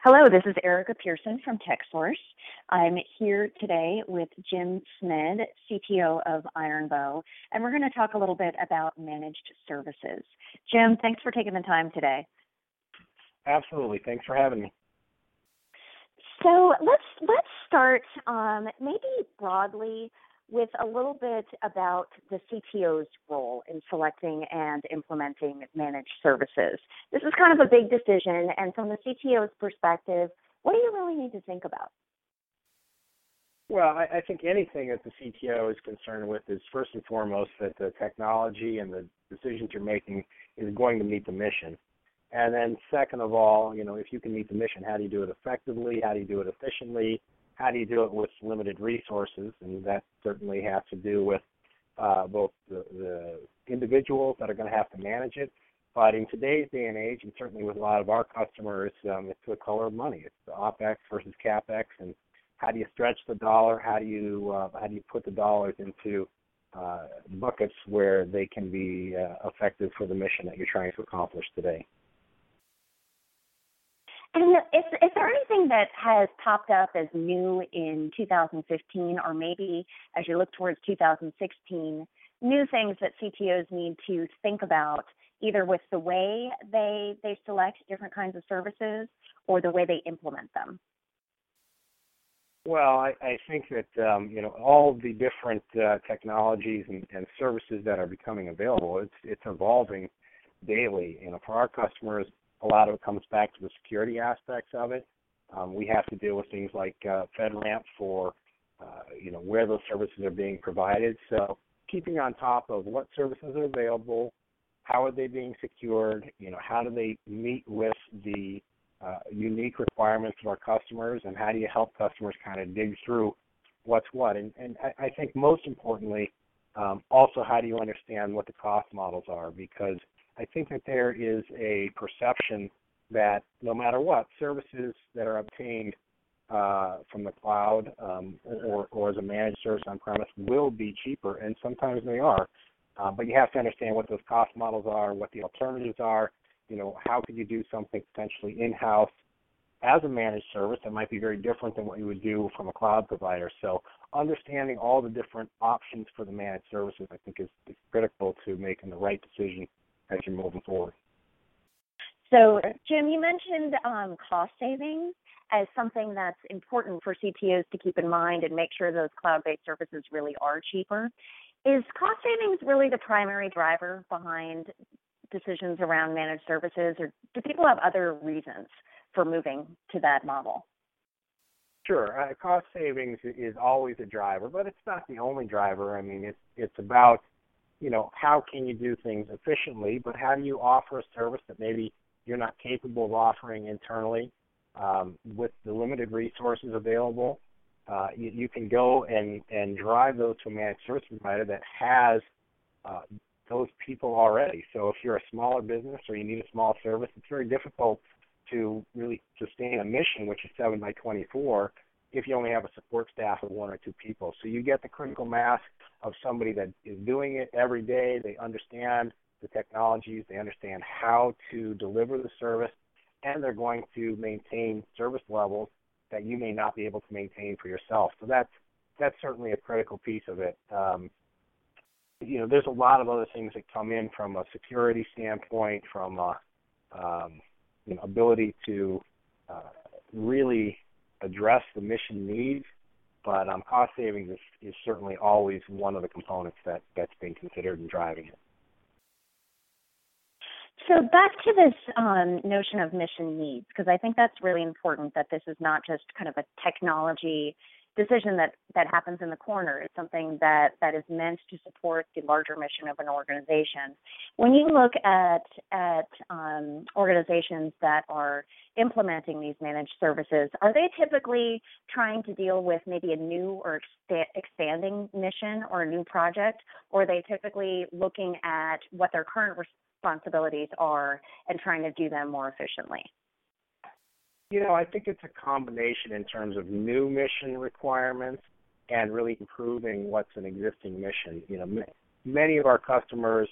Hello, this is Erica Pearson from TechSource. I'm here today with Jim Smid, CTO of Ironbow, and we're going to talk a little bit about managed services. Jim, thanks for taking the time today. Absolutely. Thanks for having me. So let's start maybe broadly with a little bit about the CTO's role in selecting and implementing managed services. This is kind of a big decision, and from the CTO's perspective, what do you really need to think about? Well, I think anything that the CTO is concerned with is first and foremost that the technology and the decisions you're making is going to meet the mission. And then second of all, if you can meet the mission, how do you do it effectively? How do you do it efficiently? How do you do it with limited resources? And that certainly has to do with both the individuals that are going to have to manage it. But in today's day and age, and certainly with a lot of our customers, it's a color of money. It's the OpEx versus CapEx, and how do you stretch the dollar? How do you put the dollars into buckets where they can be effective for the mission that you're trying to accomplish today? And is there anything that has popped up as new in 2015, or maybe as you look towards 2016, new things that CTOs need to think about, either with the way they select different kinds of services or the way they implement them? Well, I think that all of the different technologies and services that are becoming available, it's evolving daily. For our customers, a lot of it comes back to the security aspects of it. We have to deal with things like FedRAMP for where those services are being provided. So keeping on top of what services are available, how are they being secured, how do they meet with the unique requirements of our customers, and how do you help customers kind of dig through what's what. And I think most importantly, also how do you understand what the cost models are, because I think that there is a perception that no matter what, services that are obtained from the cloud or as a managed service on-premise will be cheaper, and sometimes they are. But you have to understand what those cost models are, what the alternatives are. How could you do something potentially in-house as a managed service that might be very different than what you would do from a cloud provider. So understanding all the different options for the managed services, I think, is critical to making the right decision as you're moving forward. So, Jim, you mentioned cost savings as something that's important for CTOs to keep in mind and make sure those cloud-based services really are cheaper. Is cost savings really the primary driver behind decisions around managed services, or do people have other reasons for moving to that model? Sure. Cost savings is always a driver, but it's not the only driver. I mean, it's about how can you do things efficiently, but how do you offer a service that maybe you're not capable of offering internally with the limited resources available? You can go and drive those to a managed service provider that has those people already. So if you're a smaller business or you need a small service, it's very difficult to really sustain a mission, which is 7 by 24, if you only have a support staff of 1 or 2 people. So you get the critical mass of somebody that is doing it every day. They understand the technologies. They understand how to deliver the service, and they're going to maintain service levels that you may not be able to maintain for yourself. So that's certainly a critical piece of it. There's a lot of other things that come in from a security standpoint, from a ability to really address the mission needs, but cost savings is certainly always one of the components that's being considered in driving it. So back to this notion of mission needs, because I think that's really important, that this is not just kind of a technology decision that happens in the corner. It's something that is meant to support the larger mission of an organization. When you look at organizations that are implementing these managed services, are they typically trying to deal with maybe a new or expanding mission or a new project, or are they typically looking at what their current responsibilities are and trying to do them more efficiently? I think it's a combination in terms of new mission requirements and really improving what's an existing mission. Many of our customers,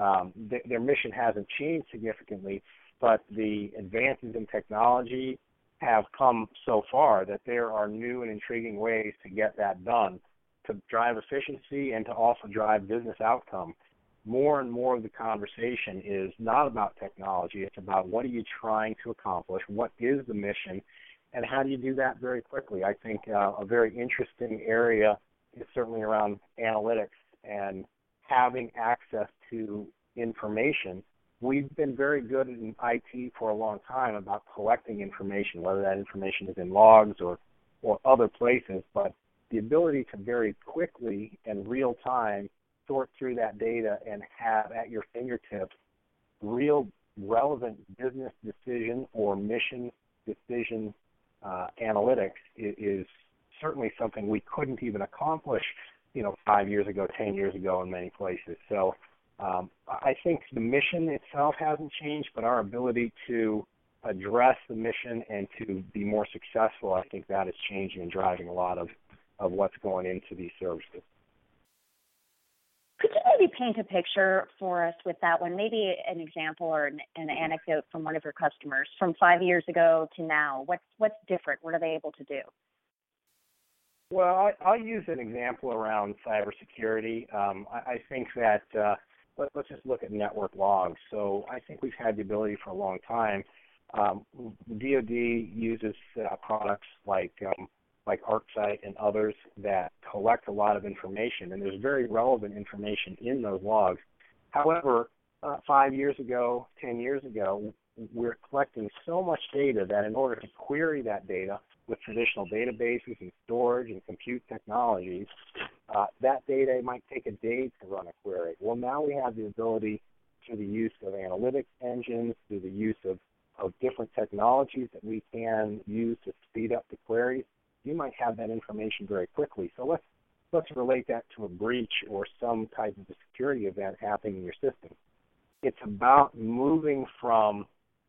their mission hasn't changed significantly, but the advances in technology have come so far that there are new and intriguing ways to get that done, to drive efficiency and to also drive business outcome. More and more of the conversation is not about technology. It's about what are you trying to accomplish, what is the mission, and how do you do that very quickly. I think a very interesting area is certainly around analytics and having access to information. We've been very good in IT for a long time about collecting information, whether that information is in logs or other places, but the ability to very quickly and real time sort through that data and have at your fingertips real relevant business decision or mission decision analytics is certainly something we couldn't even accomplish, 5 years ago, 10 years ago in many places. So I think the mission itself hasn't changed, but our ability to address the mission and to be more successful, I think that is changing and driving a lot of what's going into these services. Could you maybe paint a picture for us with that one? Maybe an example or an anecdote from one of your customers from 5 years ago to now. What's different? What are they able to do? Well, I'll use an example around cybersecurity. I think that let's just look at network logs. So I think we've had the ability for a long time. DoD uses products like ArcSight and others that collect a lot of information, and there's very relevant information in those logs. However, 5 years ago, 10 years ago, we're collecting so much data that in order to query that data with traditional databases and storage and compute technologies, that data might take a day to run a query. Well, now we have the ability through the use of analytics engines, through the use of different technologies that we can use to speed up the queries. You might have that information very quickly. So let's relate that to a breach or some type of a security event happening in your system. It's about moving from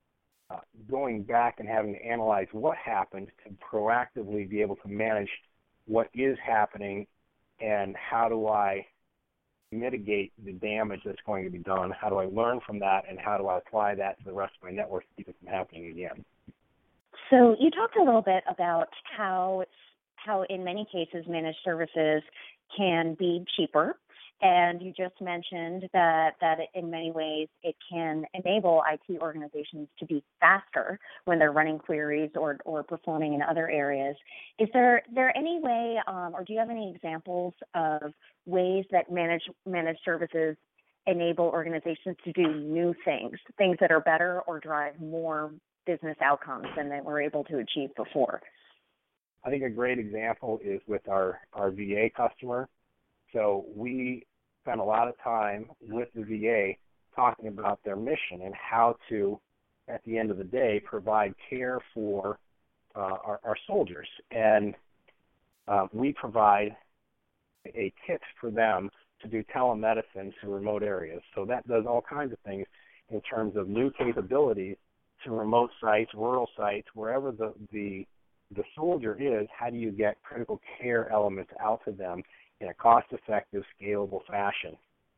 going back and having to analyze what happened to proactively be able to manage what is happening and how do I mitigate the damage that's going to be done, how do I learn from that, and how do I apply that to the rest of my network to keep it from happening again. So you talked a little bit about how in many cases managed services can be cheaper, and you just mentioned that in many ways it can enable IT organizations to be faster when they're running queries or performing in other areas. Is there any way, or do you have any examples of ways that managed services enable organizations to do new things that are better or drive more business outcomes than they were able to achieve before? I think a great example is with our VA customer. So we spent a lot of time with the VA talking about their mission and how to, at the end of the day, provide care for our soldiers. And we provide a kit for them to do telemedicine to remote areas. So that does all kinds of things in terms of new capabilities to remote sites, rural sites, wherever the soldier is. How do you get critical care elements out to them in a cost-effective, scalable fashion?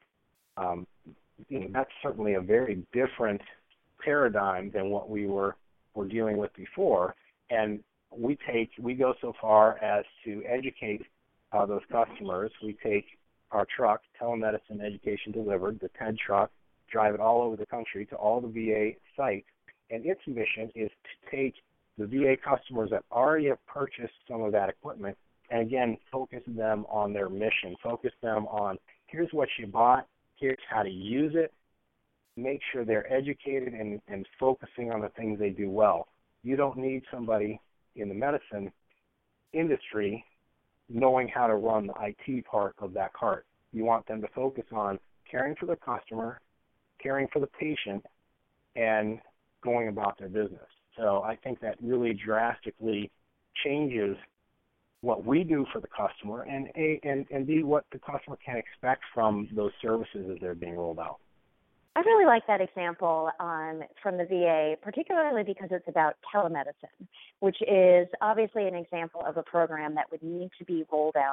That's certainly a very different paradigm than what we were dealing with before. And we go so far as to educate those customers. We take our truck, Telemedicine Education Delivered, the TED truck, drive it all over the country to all the VA sites. And its mission is to take the VA customers that already have purchased some of that equipment and, again, focus them on their mission, focus them on here's what you bought, here's how to use it, make sure they're educated and focusing on the things they do well. You don't need somebody in the medicine industry knowing how to run the IT part of that cart. You want them to focus on caring for the customer, caring for the patient, and going about their business. So I think that really drastically changes what we do for the customer and B, what the customer can expect from those services as they're being rolled out. I really like that example from the VA, particularly because it's about telemedicine, which is obviously an example of a program that would need to be rolled out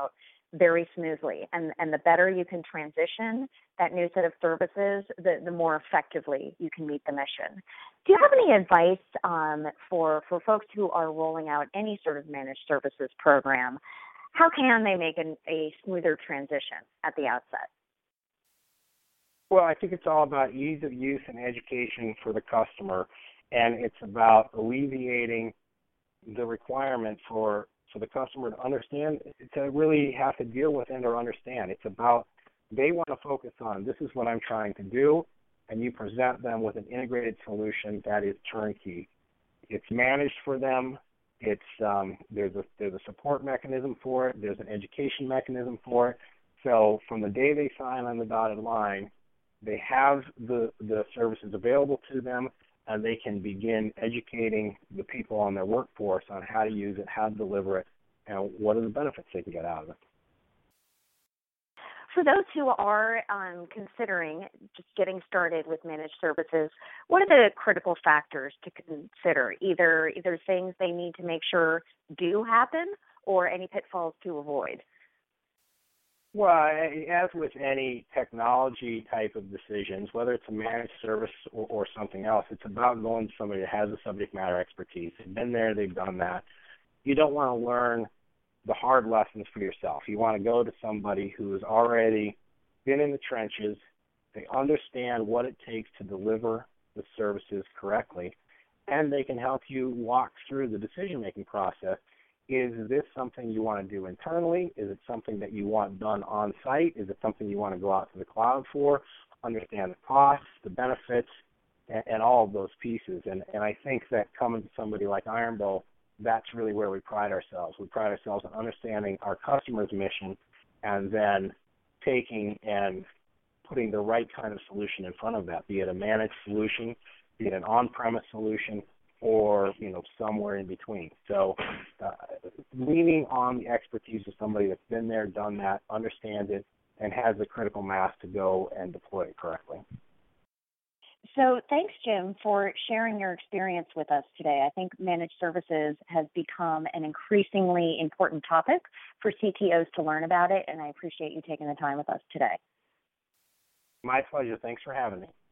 very smoothly. And the better you can transition that new set of services, the more effectively you can meet the mission. Do you have any advice for folks who are rolling out any sort of managed services program? How can they make a smoother transition at the outset? Well, I think it's all about ease of use and education for the customer, and it's about alleviating the requirement for the customer to understand, to really have to deal with and or understand. It's about they want to focus on, this is what I'm trying to do, and you present them with an integrated solution that is turnkey. It's managed for them. It's there's a support mechanism for it. There's an education mechanism for it. So from the day they sign on the dotted line, they have the services available to them, and they can begin educating the people on their workforce on how to use it, how to deliver it, and what are the benefits they can get out of it. For those who are considering just getting started with managed services, what are the critical factors to consider? Either things they need to make sure do happen or any pitfalls to avoid? Well, as with any technology type of decisions, whether it's a managed service or something else, it's about going to somebody that has the subject matter expertise. They've been there, they've done that. You don't want to learn the hard lessons for yourself. You want to go to somebody who has already been in the trenches. They understand what it takes to deliver the services correctly, and they can help you walk through the decision-making process. Is this something you want to do internally? Is it something that you want done on site? Is it something you want to go out to the cloud for? Understand the costs, the benefits, and all of those pieces. And I think that coming to somebody like Iron Bow, that's really where we pride ourselves. We pride ourselves on understanding our customer's mission and then taking and putting the right kind of solution in front of that, be it a managed solution, be it an on-premise solution, or somewhere in between. So leaning on the expertise of somebody that's been there, done that, understands it, and has the critical mass to go and deploy it correctly. So thanks, Jim, for sharing your experience with us today. I think managed services has become an increasingly important topic for CTOs to learn about it, and I appreciate you taking the time with us today. My pleasure. Thanks for having me.